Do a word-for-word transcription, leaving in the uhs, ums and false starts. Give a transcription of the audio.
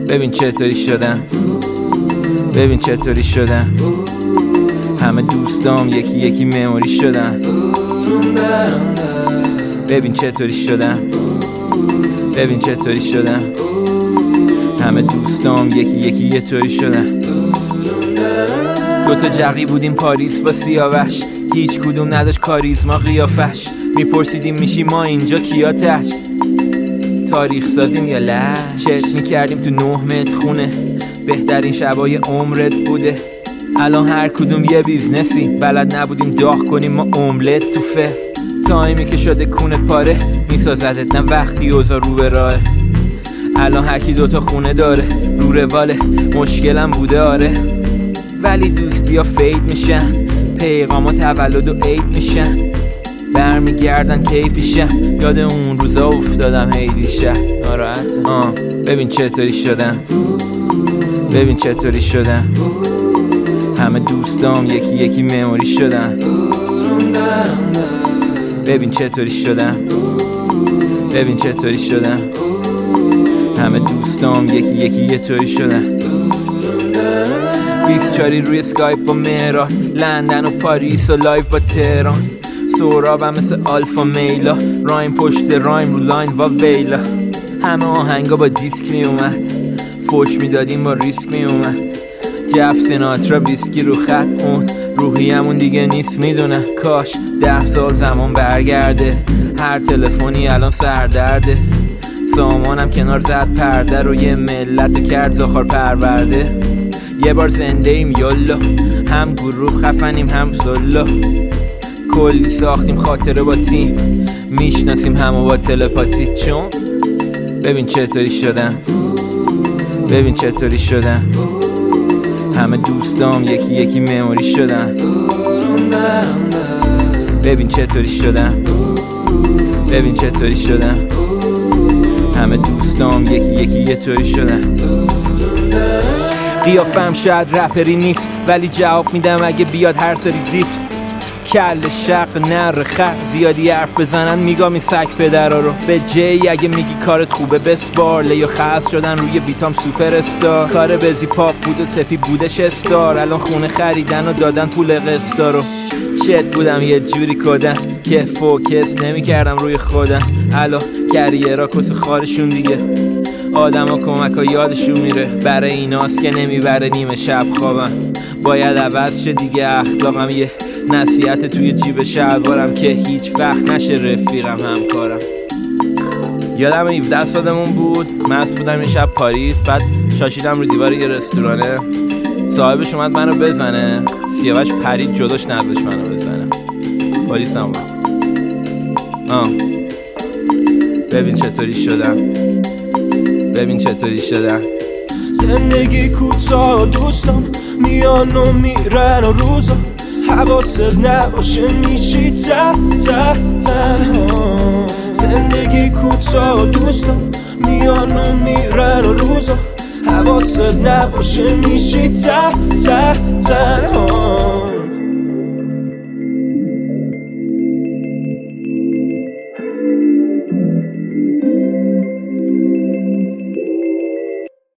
ببین چطوری شدم، ببین چطوری شدم، همه دوستام یکی یکی مموری شدن. ببین چطوری شدم، ببین چطوری شدم، همه دوستام یکی یکی یه طوری شدن. دوتا جقی بودیم پاریس با سیاوش، هیچ کدوم نداشت کاریزما قیافش. میپرسیدیم میشی ما اینجا کیا تش، تاریخ سازیم یا لش. چت میکردیم تو نه متر خونه، بهترین شبای عمرت بوده. الان هر کدوم یه بیزنسی، بلد نبودیم داغ کنیم ما املت تو فه. تایمی که شده کونت پاره، میسازدت نه وقتی اوضاع رو به راهه. الان هرکی دوتا خونه داره، رو رواله، مشکلم بوده آره. ولی دوستی ها فید میشن، پیغام ها تولد و عید میشن. برمیگردن کی پیشم، یاد اون روزا افتادم هی دیشب ناراحت. آه ببین چطوری شدم، ببین چطوری شدم، همه دوستام یکی یکی مموری شدن. ببین چطوری شدم، ببین چطوری شدم، همه دوستام یکی یکی یه طوری شدن. بیست چاری روی اسکایپ با مهران، لندن و پاریس و لایف با تهران. سورابم مثل آلفا میلا، رایم پشت رایم رو لاین و ویلا. همه آهنگا با دیسک می اومد، فوش می دادیم با ریسک می اومد. جف سیناترا ویسکی رو خط، اون روحیمون دیگه نیست میدونم. کاش ده سال زمان برگرده، هر تلفنی الان سردرده. سامانم کنار زد پرده رو، یه ملت کرد زاخار پرورده. یه بار زنده ایم یالا، هم گروه خفنیم هم سلا. کلی ساختیم خاطره با تیم، میشناسیم همو با تلپاتی. چون ببین چطوری شدم، ببین چطوری شدم، همه دوستام یکی یکی مموری شدن. ببین چطوری شدم، ببین چطوری شدم، همه دوستام یکی یکی یه طوری شدن. قیافم شاید رپری نیست، ولی جواب میدم اگه بیاد هر سری دیس. کل شق نر خر زیادی حرف بزنن، میگم این سگ پدرا رو. به جی اگه میگی کارت خوبه بسپار، لیو خاص شدن روی بیتام سوپر استار. کار بزی پاپ بود و سپی بودش استار، الان خونه خریدن و دادن پول قسطا رو. چت بودم یه جوری کدن که فوکس نمی کردم روی خودم. الان کریرا کس خارشون دیگه، آدم ها کمک ها یادشون میره. برای ایناست که نمیبره نیمه شب خوابم، باید عوض شه دیگه اخلاقم. یه نصیحت توی جیب شلوارم که هیچ وقت نشه رفیقم همکارم. یادم هفده سالمون بود، مست بودم یه شب پاریس، بعد شاشیدم رو دیوار یه رستورانه. صاحبش اومد منو بزنه، سیاوش پرید جلوش نذاشت منو بزنه. پلیس هم اومد. آه ببین چطوری شدم، ببین چطوری شدم. زندگی کوتاه دوستم میان و میرن و روزا، حواست نباشه میشی ته ته تنها. زندگی کوتاه دوستم میان و میرن و روزا، حواست نباشه میشی ته ته تنها.